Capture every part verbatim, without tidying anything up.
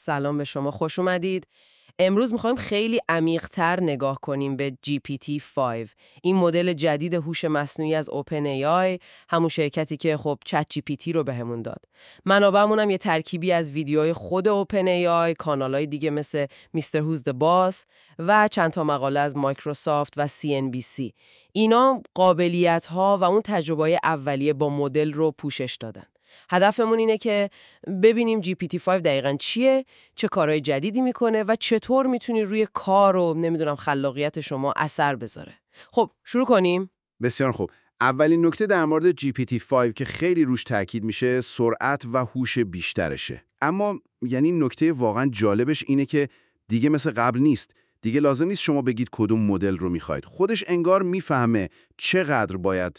سلام به شما، خوش اومدید. امروز میخوایم خیلی عمیق‌تر نگاه کنیم به جی پی تی پنج. این مدل جدید هوش مصنوعی از اوپن ای آی، همون شرکتی که خب چت جی پی تی رو بهمون داد. منابعمون هم یه ترکیبی از ویدیوهای خود اوپن ای آی، کانالای دیگه مثل میستر هوز د باس و چند تا مقاله از مایکروسافت و سی ان بی سی. اینا قابلیت‌ها و اون تجربه‌های اولیه با مدل رو پوشش دادن. هدفمون اینه که ببینیم جی پی تی پنج دقیقاً چیه، چه کارهای جدیدی میکنه و چطور میتونی روی کار و نمیدونم خلاقیت شما اثر بذاره. خب شروع کنیم؟ بسیار خوب. اولین نکته در مورد جی پی تی پنج که خیلی روش تاکید میشه سرعت و هوش بیشترشه. اما یعنی نکته واقعاً جالبش اینه که دیگه مثل قبل نیست. دیگه لازم نیست شما بگید کدوم مدل رو میخواید. خودش انگار میفهمه چقدر باید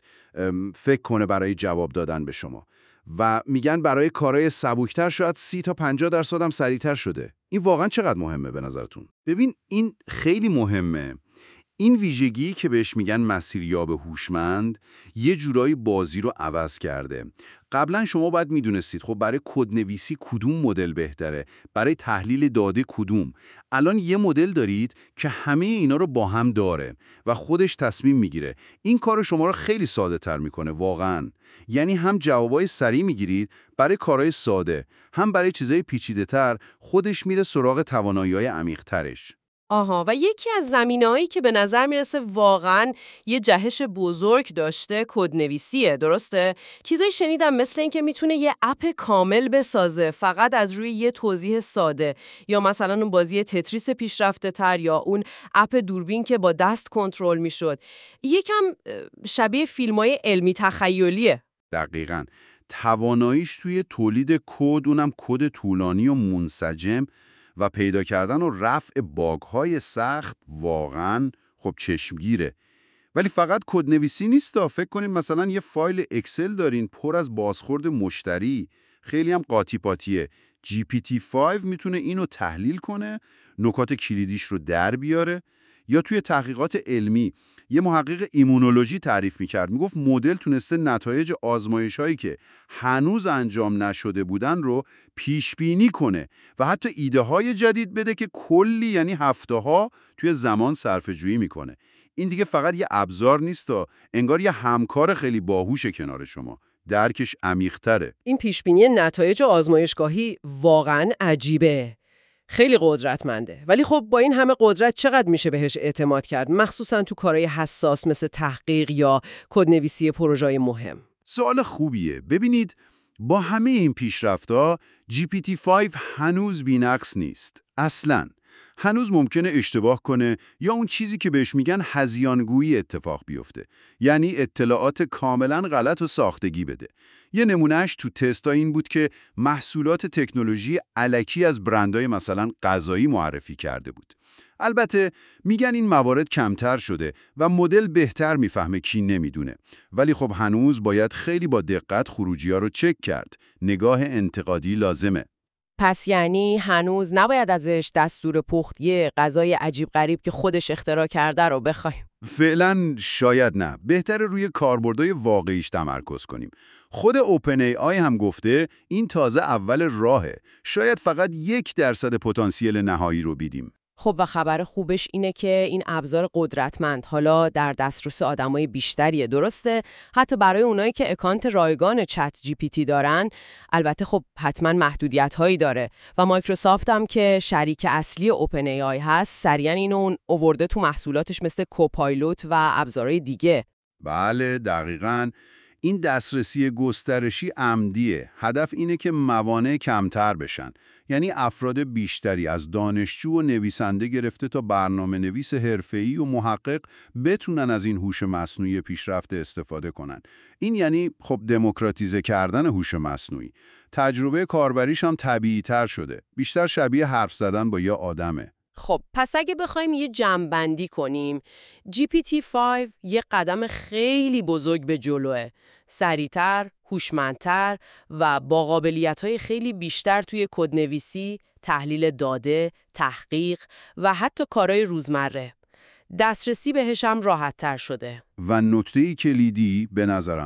فکر کنه برای جواب دادن به شما. و میگن برای کارهای سبکتر شاید سی تا پنجاه درصد هم سریعتر شده. این واقعا چقدر مهمه به نظرتون؟ ببین این خیلی مهمه. این ویژگی که بهش میگن مسیریاب هوشمند یه جورایی بازی رو عوض کرده. قبلا شما باید میدونستید خب برای کدنویسی کدوم مدل بهتره، برای تحلیل داده کدوم. الان یه مدل دارید که همه اینا رو با هم داره و خودش تصمیم میگیره. این کار شما رو خیلی ساده تر میکنه واقعا. یعنی هم جوابای سریع میگیرید برای کارهای ساده، هم برای چیزای پیچیده تر خودش میره سراغ توانایی‌های عمیق ترش. آها، و یکی از زمینه‌هایی که به نظر میرسه واقعاً یه جهش بزرگ داشته کدنویسیه، درسته؟ چیزایی شنیدم مثل این که میتونه یه اپ کامل بسازه فقط از روی یه توضیح ساده، یا مثلا اون بازی تتریس پیشرفته تر، یا اون اپ دوربین که با دست کنترل میشد. یکم شبیه فیلم‌های علمی تخیلیه. دقیقاً. تواناییش توی تولید کد، اونم کد طولانی و منسجم و پیدا کردن و رفع باگ‌های سخت واقعاً خب چشمگیره. ولی فقط کدنویسی نیست. فکر کنیم مثلا یه فایل اکسل دارین پر از بازخورد مشتری، خیلی هم قاطی پاتیه. جی پی تی پنج میتونه اینو تحلیل کنه، نکات کلیدیش رو در بیاره. یا توی تحقیقات علمی یه محقق ایمونولوژی تعریف میکرد، میگفت مدل تونسته نتایج آزمایش‌هایی که هنوز انجام نشده بودن رو پیش بینی کنه و حتی ایده های جدید بده که کلی یعنی هفته ها توی زمان صرفه‌جویی میکنه. این دیگه فقط یه ابزار نیستا، انگار یه همکار خیلی باهوشه کنار شما. درکش عمیق‌تره. این پیشبینی نتایج آزمایشگاهی واقعاً عجیبه. خیلی قدرتمنده. ولی خب با این همه قدرت چقدر میشه بهش اعتماد کرد، مخصوصاً تو کارهای حساس مثل تحقیق یا کدنویسی پروژه‌های مهم؟ سوال خوبیه. ببینید با همه این پیشرفت‌ها جی پی تی پنج هنوز بی‌نقص نیست. اصلاً هنوز ممکنه اشتباه کنه یا اون چیزی که بهش میگن هذیانگویی اتفاق بیفته. یعنی اطلاعات کاملاً غلط و ساختگی بده. یه نمونهش تو تستا این بود که محصولات تکنولوژی الکی از برندهای مثلا غذایی معرفی کرده بود. البته میگن این موارد کمتر شده و مدل بهتر میفهمه کی نمیدونه. ولی خب هنوز باید خیلی با دقت خروجی‌ها رو چک کرد. نگاه انتقادی لازمه. پس یعنی هنوز نباید ازش دستور پخت یه غذای عجیب غریب که خودش اختراع کرده رو بخوایم؟ فعلا شاید نه. بهتره روی کاربردهای واقعیش تمرکز کنیم. خود اوپن ای آی هم گفته این تازه اول راهه. شاید فقط یک درصد پتانسیل نهایی رو بیدیم. خب و خبر خوبش اینه که این ابزار قدرتمند حالا در دسترس آدمای بیشتریه، درسته؟ حتی برای اونایی که اکانت رایگان چت جی پی تی دارن. البته خب حتما محدودیت هایی داره و مایکروسافت هم که شریک اصلی اوپن ای آی هست سریعا اینو آورده تو محصولاتش مثل کوپایلوت و ابزارهای دیگه. بله دقیقاً. این دسترسی گسترشی عمدیه. هدف اینه که موانع کمتر بشن. یعنی افراد بیشتری از دانشجو و نویسنده گرفته تا برنامه نویس حرفه‌ای و محقق بتونن از این هوش مصنوعی پیشرفته استفاده کنن. این یعنی خب دموکراتیزه کردن هوش مصنوعی. تجربه کاربریش هم طبیعی‌تر شده. بیشتر شبیه حرف زدن با یه آدمه. خب پس اگه بخوایم یه جمع‌بندی کنیم، جی پی تی پنج یه قدم خیلی بزرگ به جلوه، سریع‌تر، هوشمندتر و با قابلیت‌های خیلی بیشتر توی کدنویسی، تحلیل داده، تحقیق و حتی کارهای روزمره. دسترسی بهش هم راحت‌تر شده. و نکته کلیدی به نظرم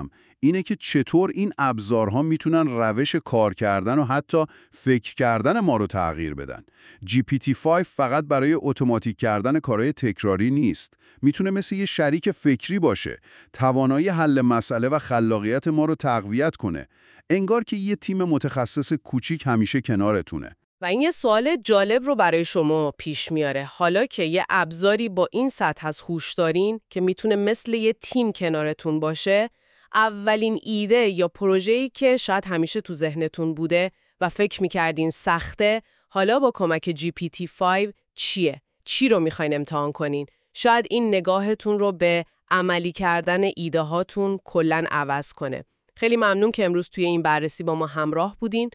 اینه که چطور این ابزارها میتونن روش کار کردن و حتی فکر کردن ما رو تغییر بدن. جی پی تی پنج فقط برای اتوماتیک کردن کارهای تکراری نیست. میتونه مثل یه شریک فکری باشه، توانایی حل مسئله و خلاقیت ما رو تقویت کنه. انگار که یه تیم متخصص کوچیک همیشه کنارتونه. و این یه سوال جالب رو برای شما پیش میاره. حالا که یه ابزاری با این سطح از هوش دارین که میتونه مثل یه تیم کنارتون باشه، اولین ایده یا پروژه‌ای که شاید همیشه تو ذهنتون بوده و فکر میکردین سخته، حالا با کمک جی پی تی پنج چیه؟ چی رو میخواین امتحان کنین؟ شاید این نگاهتون رو به عملی کردن ایده هاتون کلاً عوض کنه. خیلی ممنون که امروز توی این بررسی با ما همراه بودین.